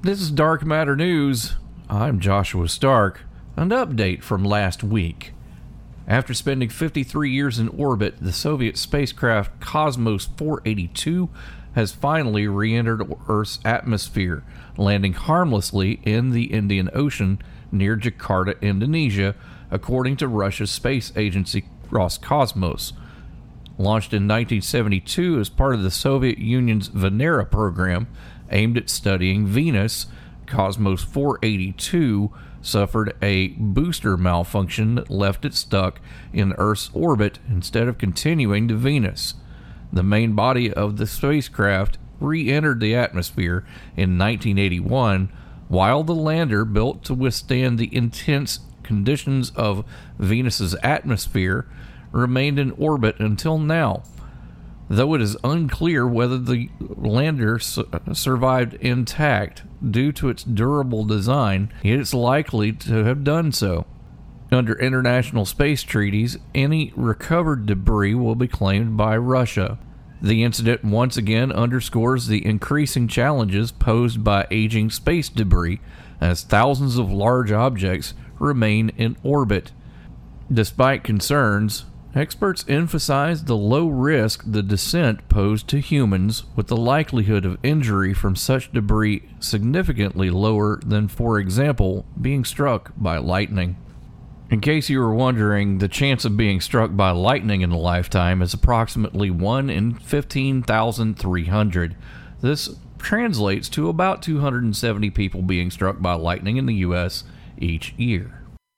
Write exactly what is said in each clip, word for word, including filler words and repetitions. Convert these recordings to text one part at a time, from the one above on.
This is Dark Matter News. I'm Joshua Stark. An update from last week. After spending fifty-three years in orbit, the Soviet spacecraft Cosmos four eighty-two has finally re-entered Earth's atmosphere, landing harmlessly in the Indian Ocean near Jakarta, Indonesia, according to Russia's space agency Roscosmos. Launched in nineteen seventy-two as part of the Soviet Union's Venera program aimed at studying Venus, Cosmos four eighty-two suffered a booster malfunction that left it stuck in Earth's orbit instead of continuing to Venus. The main body of the spacecraft re-entered the atmosphere in nineteen eighty-one, while the lander, built to withstand the intense conditions of Venus's atmosphere, remained in orbit until now. Though it is unclear whether the lander su- survived intact due to its durable design, it is likely to have done so. Under international space treaties, any recovered debris will be claimed by Russia. The incident once again underscores the increasing challenges posed by aging space debris, as thousands of large objects remain in orbit. Despite concerns, experts emphasize the low risk the descent posed to humans, with the likelihood of injury from such debris significantly lower than, for example, being struck by lightning. In case you were wondering, the chance of being struck by lightning in a lifetime is approximately one in fifteen thousand three hundred. This translates to about two hundred seventy people being struck by lightning in the U S each year.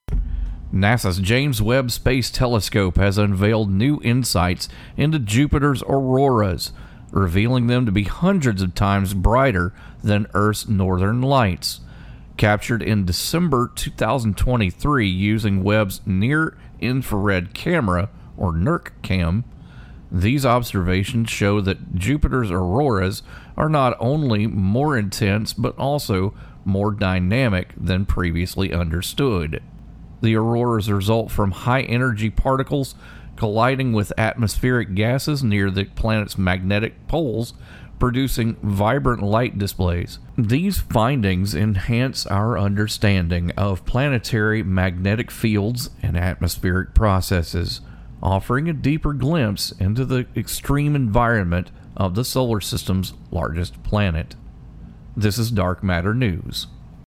NASA's James Webb Space Telescope has unveiled new insights into Jupiter's auroras, revealing them to be hundreds of times brighter than Earth's northern lights. Captured in December two thousand twenty-three using Webb's Near-Infrared Camera, or NIRCam, these observations show that Jupiter's auroras are not only more intense but also more dynamic than previously understood. The auroras result from high-energy particles colliding with atmospheric gases near the planet's magnetic poles, producing vibrant light displays. These findings enhance our understanding of planetary magnetic fields and atmospheric processes, offering a deeper glimpse into the extreme environment of the solar system's largest planet. This is Dark Matter News.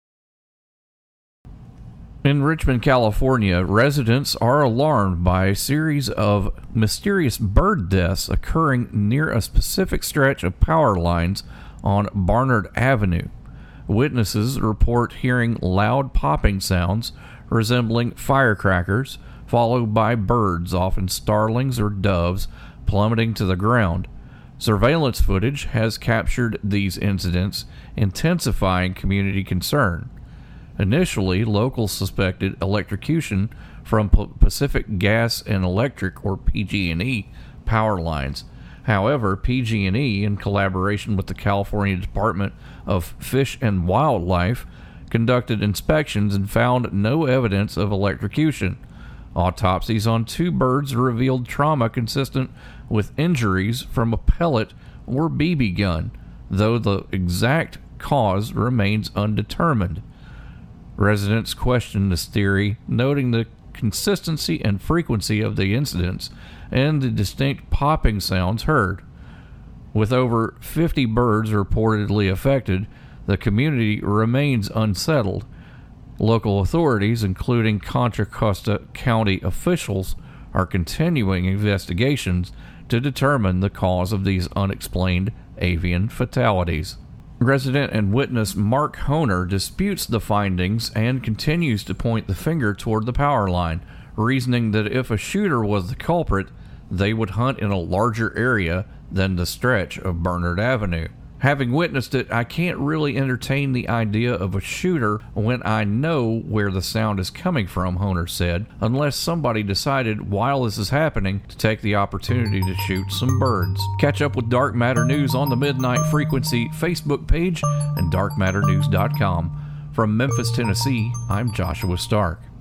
In Richmond, California, residents are alarmed by a series of mysterious bird deaths occurring near a specific stretch of power lines on Barnard Avenue. Witnesses report hearing loud popping sounds resembling firecrackers, followed by birds, often starlings or doves, plummeting to the ground. Surveillance footage has captured these incidents, intensifying community concern. Initially, locals suspected electrocution from Pacific Gas and Electric, or P G and E, power lines. However, P G and E, in collaboration with the California Department of Fish and Wildlife, conducted inspections and found no evidence of electrocution. Autopsies on two birds revealed trauma consistent with injuries from a pellet or B B gun, though the exact cause remains undetermined. Residents questioned this theory, noting the consistency and frequency of the incidents and the distinct popping sounds heard. With over fifty birds reportedly affected, the community remains unsettled. Local authorities, including Contra Costa County officials, are continuing investigations to determine the cause of these unexplained avian fatalities. Resident and witness Mark Honer disputes the findings and continues to point the finger toward the power line, reasoning that if a shooter was the culprit, they would hunt in a larger area than the stretch of Barnard Avenue. Having witnessed it, I can't really entertain the idea of a shooter when I know where the sound is coming from, Honer said, unless somebody decided while this is happening to take the opportunity to shoot some birds. Catch up with Dark Matter News on the Midnight Frequency Facebook page and dark matter news dot com. From Memphis, Tennessee, I'm Joshua Stark.